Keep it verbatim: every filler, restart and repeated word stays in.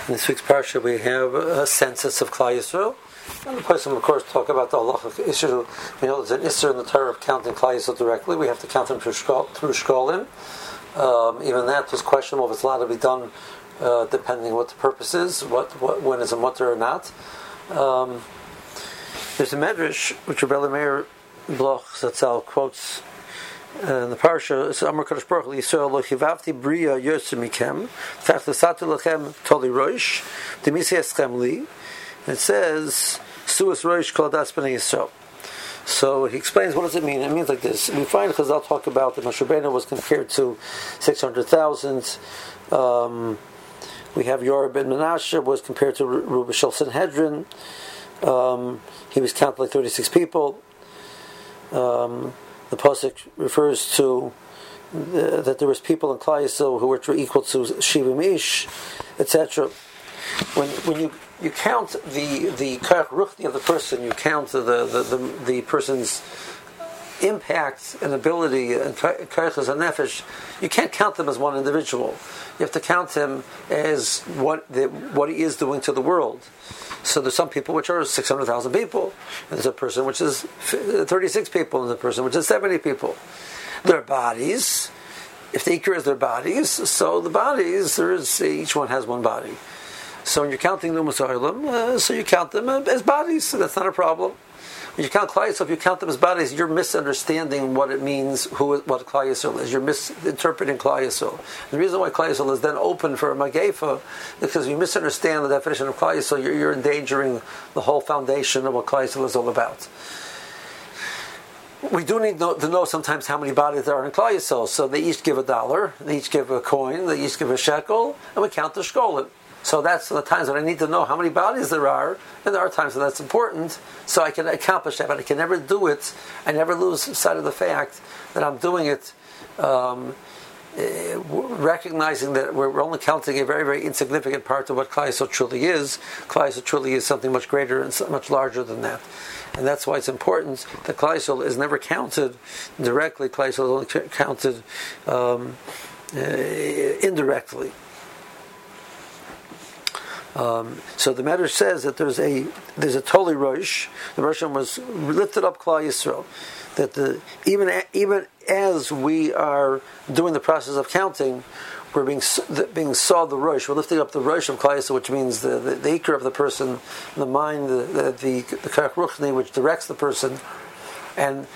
In this week's parsha, we have a census of Klal Yisrael. And the person, of course, talk about the halacha issue. We know there's an issur in the Torah of counting Klal Yisrael directly. We have to count them through shkol, through shkolim. Um, even that was questionable if it's allowed to be done, uh, depending on what the purpose is, what, what when is a mutter or not. Um, there's a medrash which Rebbe Meir Bloch Zatzal quotes. Uh, in the parsha, it's Amar Kadosh Baruch Hu Yisrael lo chivavti bria yosem mikem tach l'satu lechem toli roish demisi eschem li. It says suas roish kol das b'nei Yisrael. So he explains what does it mean. It means like this. We find Chazal talk about that Moshe Rabbeinu was compared to six hundred thousand. Um, we have Yorah ben Menashe was compared to Ruba Shel Sanhedrin. Um, he was counted like thirty-six people. Um, The pasuk refers to uh, that there was people in Klal Yisrael who were equal to Shivim Ish, et cetera. When when you, you count the the Kach Ruchni of the person, you count the the, the, the person's impact and ability and Kach Nefesh. You can't count them as one individual. You have to count him as what the, what he is doing to the world. So there's some people which are six hundred thousand people, and there's a person which is thirty-six people, and there's a person which is seventy people. Their bodies, if the ikar is their bodies, so the bodies, there is, each one has one body. So when you're counting the Musa'ilim, uh, so you count them as bodies, so that's not a problem. When you count Klal Yisrael, if you count them as bodies, you're misunderstanding what it means, who what Klal Yisrael is. You're misinterpreting Klal Yisrael. The reason why Klal Yisrael is then open for a Magefa is because you misunderstand the definition of Klal Yisrael, you're, you're endangering the whole foundation of what Klal Yisrael is all about. We do need to know sometimes how many bodies there are in Klal Yisrael. So they each give a dollar, they each give a coin, they each give a shekel, and we count the shkolim. So that's the times when I need to know how many bodies there are, and there are times when that's important, so I can accomplish that, but I can never do it. I never lose sight of the fact that I'm doing it, um, uh, recognizing that we're only counting a very, very insignificant part of what Klal Yisrael truly is. Klal Yisrael truly is something much greater and so much larger than that. And that's why it's important that Klal Yisrael is never counted directly. Klal Yisrael is only counted um, uh, indirectly. Um, so the Medrash says that there's a there's a Toli Rosh. The Rosh was lifted up Klal Yisrael. That the even even as we are doing the process of counting, we're being being saw the Rosh. We're lifting up the Rosh of Klal Yisrael, which means the the, the ikar of the person, the mind, the the the, the Kach Ruchni, which directs the person, and